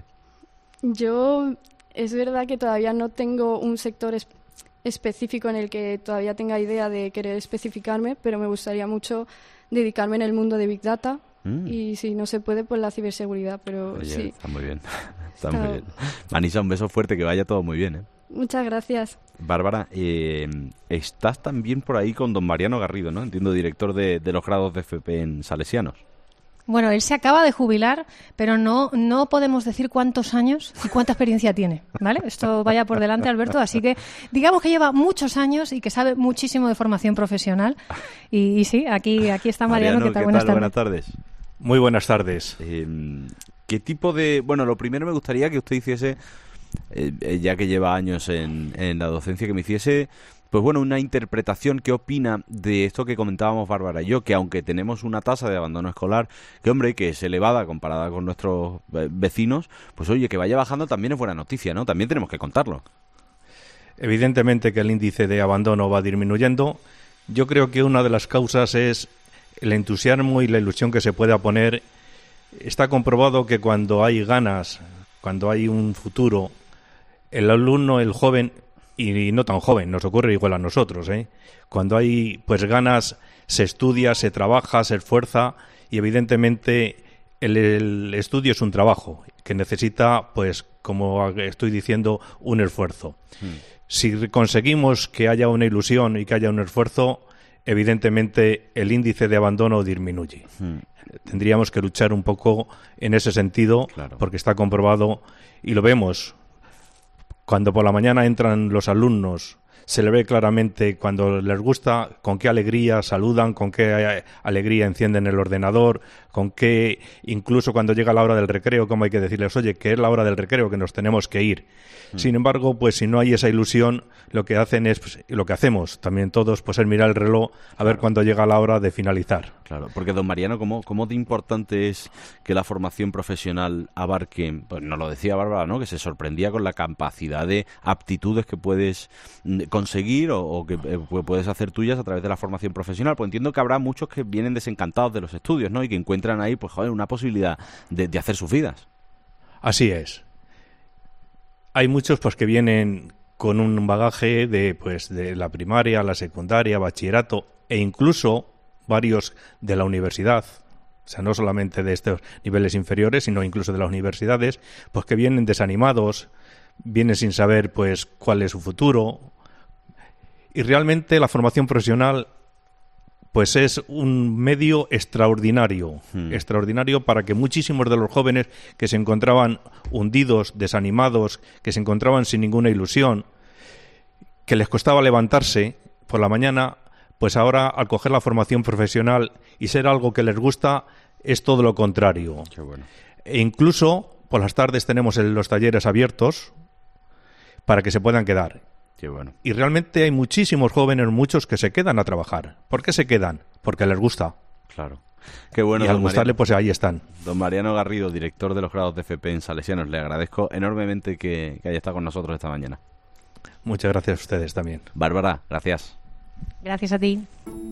Yo, es verdad que todavía no tengo un sector es- específico en el que todavía tenga idea de querer especificarme, pero me gustaría mucho dedicarme en el mundo de Big Data. Mm. Y si no se puede, pues la ciberseguridad, pero Oye, sí. está muy bien. Está Está- muy bien. Manisa, un beso fuerte, que vaya todo muy bien, ¿eh? Muchas gracias. Bárbara, eh, estás también por ahí con don Mariano Garrido, ¿no? Entiendo, director de, de los grados de F P en Salesianos. Bueno, él se acaba de jubilar, pero no, no podemos decir cuántos años y cuánta experiencia tiene, ¿vale? Esto vaya por delante, Alberto. Así que digamos que lleva muchos años y que sabe muchísimo de formación profesional. Y, y sí, aquí, aquí está Mariano. ¿Qué tal? Buenas tardes. Buenas tardes. Muy buenas tardes. Eh, ¿Qué tipo de...? Bueno, lo primero me gustaría que usted hiciese, eh, ya que lleva años en, en la docencia, que me hiciese, pues bueno, una interpretación. ¿Qué opina de esto que comentábamos Bárbara y yo? Que aunque tenemos una tasa de abandono escolar, que hombre, que es elevada comparada con nuestros eh, vecinos, pues oye, que vaya bajando también es buena noticia, ¿no? También tenemos que contarlo. Evidentemente que el índice de abandono va disminuyendo. Yo creo que una de las causas es el entusiasmo y la ilusión que se pueda poner. Está comprobado que cuando hay ganas, cuando hay un futuro, el alumno, el joven, y no tan joven, nos ocurre igual a nosotros, ¿eh? Cuando hay pues ganas, se estudia, se trabaja, se esfuerza, y evidentemente el, el estudio es un trabajo que necesita, pues como estoy diciendo, un esfuerzo. Si conseguimos que haya una ilusión y que haya un esfuerzo, evidentemente el índice de abandono disminuye. Hmm. Tendríamos que luchar un poco en ese sentido, Claro. porque está comprobado y lo vemos. Cuando por la mañana entran los alumnos, se le ve claramente cuando les gusta, con qué alegría saludan, con qué eh, alegría encienden el ordenador, con qué, incluso cuando llega la hora del recreo, como hay que decirles, oye, que es la hora del recreo, que nos tenemos que ir. Mm. Sin embargo, pues si no hay esa ilusión, lo que hacen es, pues, y lo que hacemos también todos, pues es mirar el reloj a ver cuándo llega la hora de finalizar. Claro, porque don Mariano, ¿cómo, cómo de importante es que la formación profesional abarque, pues nos lo decía Bárbara, ¿no? Que se sorprendía con la capacidad de aptitudes que puedes mm, conseguir o, o que eh, puedes hacer tuyas a través de la formación profesional? Pues entiendo que habrá muchos que vienen desencantados de los estudios, ¿no? Y que encuentran ahí, pues joder, una posibilidad de, de hacer sus vidas. Así es. Hay muchos pues que vienen con un bagaje de pues de la primaria, la secundaria, bachillerato e incluso varios de la universidad. O sea, no solamente de estos niveles inferiores, sino incluso de las universidades, pues que vienen desanimados, vienen sin saber pues cuál es su futuro. Y realmente la formación profesional pues es un medio extraordinario, Hmm. extraordinario para que muchísimos de los jóvenes que se encontraban hundidos, desanimados, que se encontraban sin ninguna ilusión, que les costaba levantarse por la mañana, pues ahora al coger la formación profesional y ser algo que les gusta, es todo lo contrario. Qué bueno. E incluso por las tardes tenemos el- los talleres abiertos para que se puedan quedar. Qué bueno. Y realmente hay muchísimos jóvenes, muchos que se quedan a trabajar. ¿Por qué se quedan? Porque les gusta. Claro. Qué bueno, Y al don gustarle, Mariano. pues ahí están. Don Mariano Garrido, director de los grados de F P en Salesianos, le agradezco enormemente que, que haya estado con nosotros esta mañana. Muchas gracias a ustedes también. Bárbara, gracias. Gracias a ti.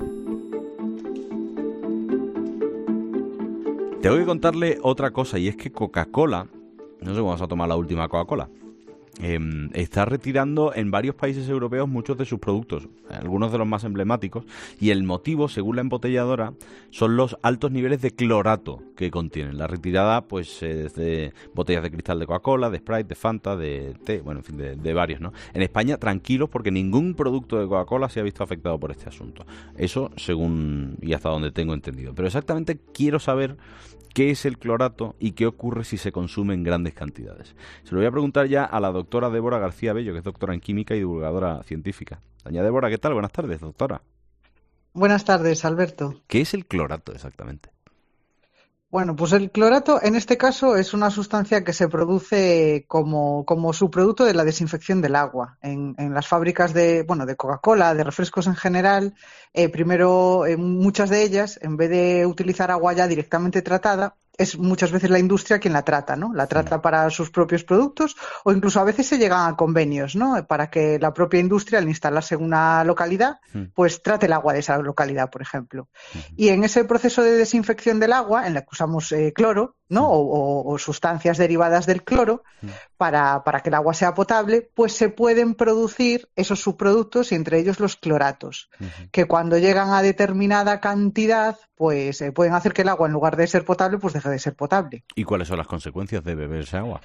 Tengo que contarle otra cosa, y es que Coca-Cola, no sé cómo vamos a tomar la última Coca-Cola, eh, está retirando en varios países europeos muchos de sus productos, algunos de los más emblemáticos, y el motivo, según la embotelladora, son los altos niveles de clorato que contienen. La retirada, pues, es de botellas de cristal de Coca-Cola, de Sprite, de Fanta, de té, bueno, en fin, de, de varios, ¿no? En España, tranquilos, porque ningún producto de Coca-Cola se ha visto afectado por este asunto. Eso, según y hasta donde tengo entendido. Pero exactamente quiero saber qué es el clorato y qué ocurre si se consume en grandes cantidades. Se lo voy a preguntar ya a la doctora Débora García Bello, que es doctora en química y divulgadora científica. Doña Débora, ¿qué tal? Buenas tardes, doctora. Buenas tardes, Alberto. ¿Qué es el clorato exactamente? Bueno, pues el clorato en este caso es una sustancia que se produce como, como subproducto de la desinfección del agua. En, en las fábricas de, bueno, de Coca-Cola, de refrescos en general, eh, primero, en muchas de ellas, en vez de utilizar agua ya directamente tratada, es muchas veces la industria quien la trata, ¿no? La trata para sus propios productos o incluso a veces se llegan a convenios, ¿no? Para que la propia industria, al instalarse en una localidad, pues trate el agua de esa localidad, por ejemplo. Y en ese proceso de desinfección del agua, en la que usamos eh, cloro, ¿no? O, o, o sustancias derivadas del cloro, para, para que el agua sea potable, pues se pueden producir esos subproductos y entre ellos los cloratos, uh-huh. que cuando llegan a determinada cantidad, pues eh, pueden hacer que el agua, en lugar de ser potable, pues deje de ser potable. ¿Y cuáles son las consecuencias de beber ese agua?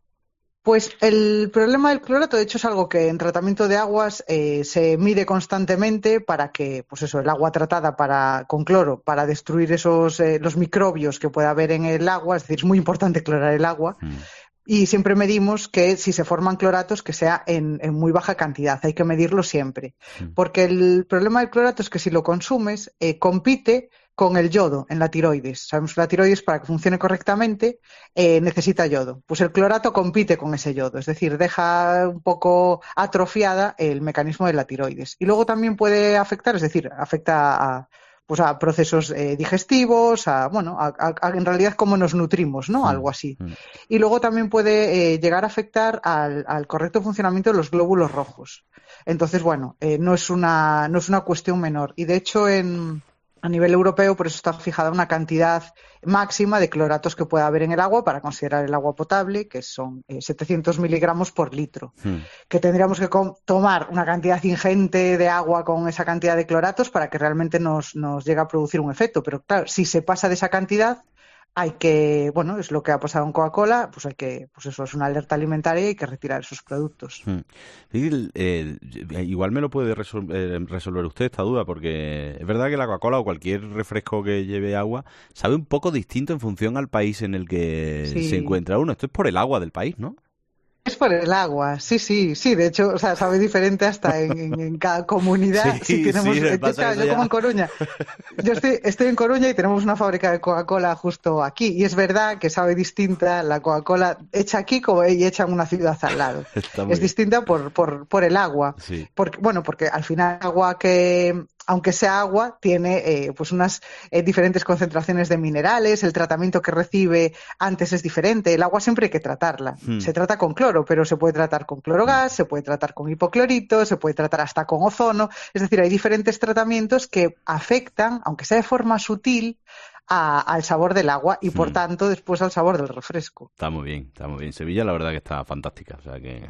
Pues el problema del clorato, de hecho, es algo que en tratamiento de aguas eh, se mide constantemente para que, pues eso, el agua tratada para con cloro, para destruir esos eh, los microbios que pueda haber en el agua, es decir, es muy importante clorar el agua, mm. y siempre medimos que si se forman cloratos, que sea en, en muy baja cantidad, hay que medirlo siempre, mm. porque el problema del clorato es que si lo consumes, eh, compite con el yodo en la tiroides. Sabemos que la tiroides, para que funcione correctamente, eh, necesita yodo. Pues el clorato compite con ese yodo, es decir, deja un poco atrofiada el mecanismo de la tiroides. Y luego también puede afectar, es decir, afecta a, pues a procesos eh, digestivos, a, bueno, a, a, a en realidad cómo nos nutrimos, ¿no? Algo así. Y luego también puede eh, llegar a afectar al, al correcto funcionamiento de los glóbulos rojos. Entonces, bueno, eh, no es una, no es una cuestión menor. Y de hecho, en a nivel europeo, por eso está fijada una cantidad máxima de cloratos que pueda haber en el agua para considerar el agua potable, que son eh, setecientos miligramos por litro. Hmm. Que tendríamos que com- tomar una cantidad ingente de agua con esa cantidad de cloratos para que realmente nos, nos llegue a producir un efecto. Pero claro, si se pasa de esa cantidad, hay que, bueno, es lo que ha pasado en Coca-Cola, pues hay que, pues eso es una alerta alimentaria y hay que retirar esos productos. Hmm. Y, eh, igual me lo puede resol- eh, resolver usted esta duda, porque es verdad que la Coca-Cola o cualquier refresco que lleve agua sabe un poco distinto en función al país en el que sí. se encuentra uno. Esto es por el agua del país, ¿no? Es por el agua, sí, sí, sí, de hecho, o sea, sabe diferente hasta en, en, en cada comunidad. Sí, sí tenemos, sí, yo, claro, yo como en Coruña, yo estoy, estoy en Coruña y tenemos una fábrica de Coca-Cola justo aquí, y es verdad que sabe distinta la Coca-Cola hecha aquí como y hecha en una ciudad al lado. Es bien. Distinta por, por, por el agua, sí. porque, bueno, porque al final el agua que, aunque sea agua, tiene eh, pues unas eh, diferentes concentraciones de minerales, el tratamiento que recibe antes es diferente, el agua siempre hay que tratarla, hmm. se trata con cloro, pero se puede tratar con clorogas, se puede tratar con hipoclorito, se puede tratar hasta con ozono, es decir, hay diferentes tratamientos que afectan, aunque sea de forma sutil, a, al sabor del agua y por hmm. tanto después al sabor del refresco. Está muy bien, está muy bien. Sevilla la verdad que está fantástica, o sea que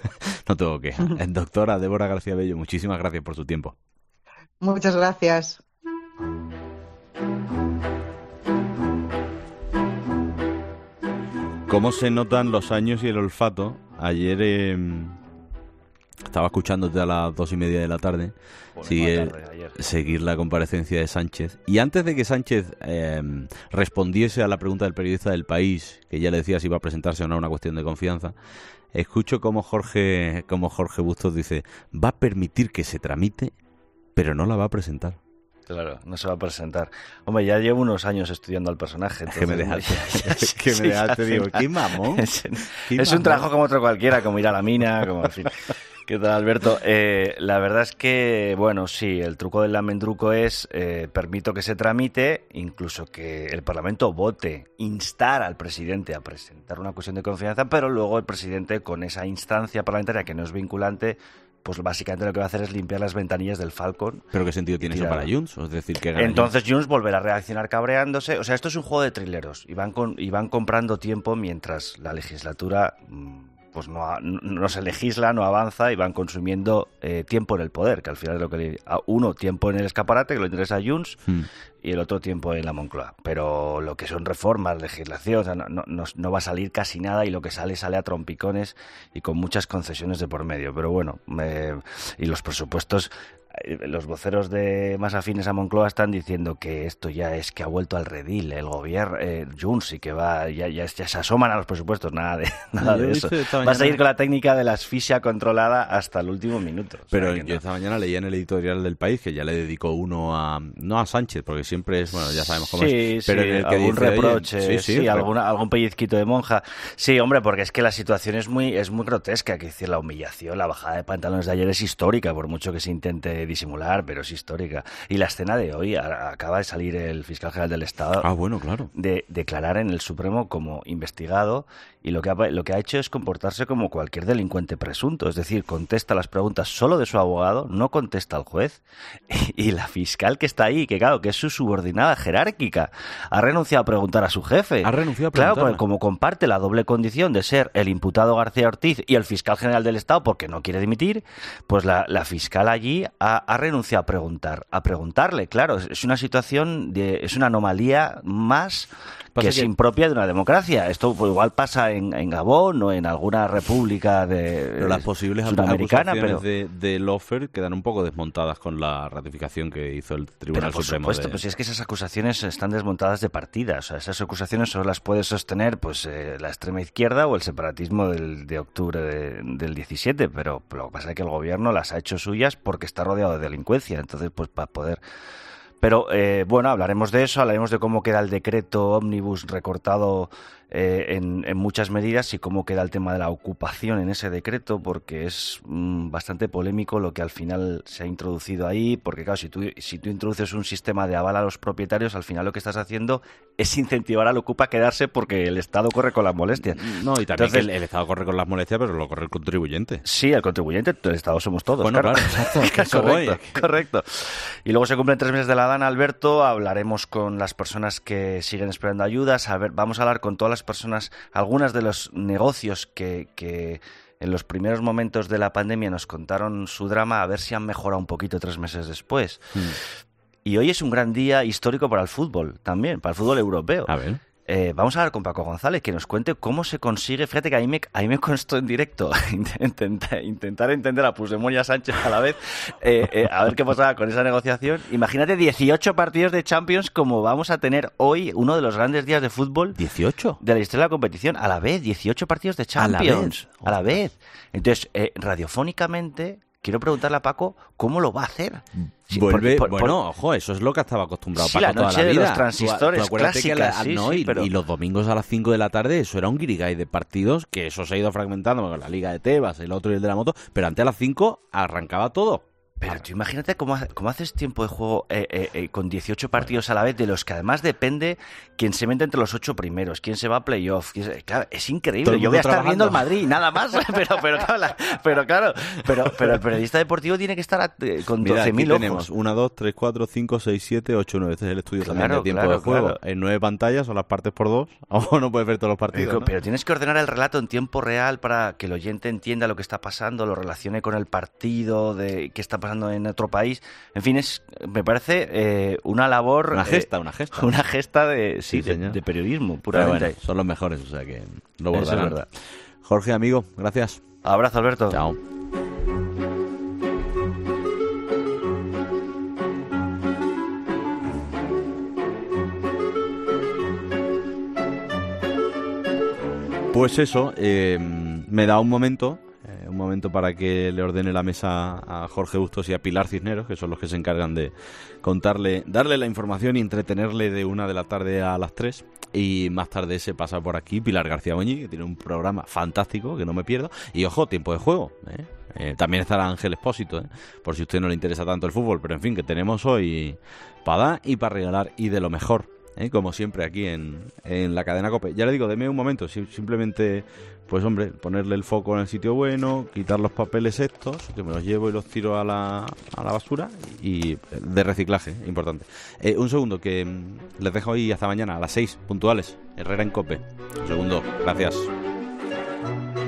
no tengo queja. Doctora Débora García Bello, muchísimas gracias por su tiempo. Muchas gracias. ¿Cómo se notan los años y el olfato? Ayer eh, estaba escuchándote a las dos y media de la tarde, sigue, tarde seguir la comparecencia de Sánchez. Y antes de que Sánchez eh, respondiese a la pregunta del periodista del País, que ya le decía si iba a presentarse o no, una cuestión de confianza, escucho como Jorge, como Jorge Bustos dice, va a permitir que se tramite, pero no la va a presentar. Claro, no se va a presentar. Hombre, ya llevo unos años estudiando al personaje. Es que me dejaste, es que me dejaste, digo, qué mamón. Es, qué es mamón. Un trabajo como otro cualquiera, como ir a la mina, como en fin. ¿Qué tal, Alberto? Eh, la verdad es que, bueno, sí, el truco del lamendruco es, eh, permito que se tramite, incluso que el Parlamento vote, instar al presidente a presentar una cuestión de confianza, pero luego el presidente, con esa instancia parlamentaria que no es vinculante, pues básicamente lo que va a hacer es limpiar las ventanillas del Falcon. ¿Pero qué sentido tiene eso para Junts? Es decir, que entonces Junts volverá a reaccionar cabreándose. O sea, esto es un juego de trileros y van, con, y van comprando tiempo mientras la legislatura pues no, no se legisla, no avanza y van consumiendo eh, tiempo en el poder, que al final es lo que le, uno, tiempo en el escaparate, que lo interesa a Junts, hmm. y el otro tiempo en la Moncloa. Pero lo que son reformas, legislación, o sea, no, no, no va a salir casi nada y lo que sale, sale a trompicones y con muchas concesiones de por medio. Pero bueno, eh, y los presupuestos los voceros de más afines a Moncloa están diciendo que esto ya es que ha vuelto al redil, el gobierno, eh, Junts, y que va ya, ya, ya se asoman a los presupuestos, nada de, nada de eso. Va a seguir con la técnica de la asfixia controlada hasta el último minuto. Pero o sea, yo no. esta mañana leía en el editorial del País que ya le dedicó uno a, no a Sánchez, porque siempre es, bueno, ya sabemos cómo sí, es, pero sí, en el que algún dice, reproche, oye, sí, sí, sí, alguna, algún pellizquito de monja. Sí, hombre, porque es que la situación es muy, es muy grotesca, que decir, la humillación, la bajada de pantalones de ayer es histórica, por mucho que se intente disimular, pero es histórica. Y la escena de hoy, a, acaba de salir el fiscal general del Estado. Ah, bueno, claro. De declarar en el Supremo como investigado, y lo que ha, lo que ha hecho es comportarse como cualquier delincuente presunto, es decir, contesta las preguntas solo de su abogado, no contesta al juez, y, y la fiscal que está ahí, que claro, que es su subordinada jerárquica, ha renunciado a preguntar a su jefe. Ha renunciado a Claro, preguntarle. porque como comparte la doble condición de ser el imputado García Ortiz y el fiscal general del Estado porque no quiere dimitir, pues la, la fiscal allí ha, ha renunciado a preguntar, a preguntarle, claro, es, es una situación, de, es una anomalía más que es que... impropia de una democracia. Esto pues, igual pasa en, en Gabón o en alguna república de pero las posibles sudamericana, acusaciones pero de, de Lofer quedan un poco desmontadas con la ratificación que hizo el Tribunal pero por Supremo. Supuesto, de... pues es que esas acusaciones están desmontadas de partida. O sea, esas acusaciones solo las puede sostener pues eh, la extrema izquierda o el separatismo del, de octubre de, del diecisiete, pero, pero lo que pasa es que el gobierno las ha hecho suyas porque está rodeado de delincuencia. Entonces, pues para poder... Pero, eh, bueno, hablaremos de eso, hablaremos de cómo queda el decreto ómnibus recortado eh, en, en muchas medidas y cómo queda el tema de la ocupación en ese decreto, porque es mmm, bastante polémico lo que al final se ha introducido ahí, porque claro, si tú, si tú introduces un sistema de aval a los propietarios, al final lo que estás haciendo es incentivar al ocupa a quedarse porque el Estado corre con las molestias. No, y también Entonces, que el, el Estado corre con las molestias, pero lo corre el contribuyente. Sí, el contribuyente, el Estado somos todos. Bueno, claro, claro, exacto. correcto, correcto. Y luego se cumplen tres meses de la Dana, Alberto, hablaremos con las personas que siguen esperando ayudas, a ver, vamos a hablar con todas las personas, algunas de los negocios que, que en los primeros momentos de la pandemia nos contaron su drama, a ver si han mejorado un poquito tres meses después. Mm. Y hoy es un gran día histórico para el fútbol, también, para el fútbol europeo. A ver. Eh, vamos a hablar con Paco González, que nos cuente cómo se consigue. Fíjate que a mí me, a mí me costó en directo intentar, intentar entender a Puigdemont y a Sánchez a la vez, eh, eh, a ver qué pasaba con esa negociación. Imagínate dieciocho partidos de Champions como vamos a tener hoy, uno de los grandes días de fútbol. ¿dieciocho? De la historia de la competición. A la vez, dieciocho partidos de Champions. A la vez. A la vez. Entonces, eh, radiofónicamente, quiero preguntarle a Paco cómo lo va a hacer. Sí, Vuelve, por, por, bueno, por... ojo, eso es lo que estaba acostumbrado sí, Paco la toda noche la vida. De los transistores, tú, tú clásicas, que la, sí, no, sí, y, pero... y los domingos a las cinco de la tarde, eso era un guirigay de partidos, que eso se ha ido fragmentando con la Liga de Tebas, el otro y el de la moto, pero antes a las cinco arrancaba todo. Pero tú imagínate cómo, cómo haces tiempo de juego eh, eh, eh, con dieciocho partidos a la vez, de los que además depende quién se mete entre los ocho primeros, quién se va a playoff. Se... Claro, es increíble. Yo voy a estar trabajando. Viendo el Madrid, nada más. pero, pero, claro, la, pero claro, pero, pero el periodista deportivo tiene que estar a, eh, con doce mil ojos. Tenemos uno, dos, tres, cuatro, cinco, seis, siete, ocho, nueve. Este es el estudio claro, también de tiempo claro, de juego. Claro. En nueve pantallas o las partes por dos. O no puedes ver todos los partidos. Pero, ¿no? pero tienes que ordenar el relato en tiempo real para que el oyente entienda lo que está pasando, lo relacione con el partido, de qué está pasando en otro país. En fin, es, me parece eh, una labor... Una gesta, eh, una gesta. Una gesta de, sí, sí, de, de periodismo, puramente. Bueno, son los mejores, o sea que lo bordarán. Es verdad. Jorge, amigo, gracias. Abrazo, Alberto. Chao. Pues eso, eh, me da un momento... un momento para que le ordene la mesa a Jorge Bustos y a Pilar Cisneros, que son los que se encargan de contarle, darle la información y entretenerle de una de la tarde a las tres. Y más tarde se pasa por aquí Pilar García Moñi, que tiene un programa fantástico que no me pierdo. Y ojo, tiempo de juego, ¿eh? Eh, también estará Ángel Expósito, ¿eh? Por si a usted no le interesa tanto el fútbol, pero en fin, que tenemos hoy para dar y para regalar y de lo mejor. ¿Eh? Como siempre aquí en, en la cadena COPE. Ya le digo, deme un momento, si, simplemente, pues hombre, ponerle el foco en el sitio bueno, quitar los papeles estos, que me los llevo y los tiro a la, a la basura, y de reciclaje, importante. Eh, un segundo, que les dejo ahí hasta mañana, a las seis, puntuales, Herrera en COPE. Un segundo, gracias.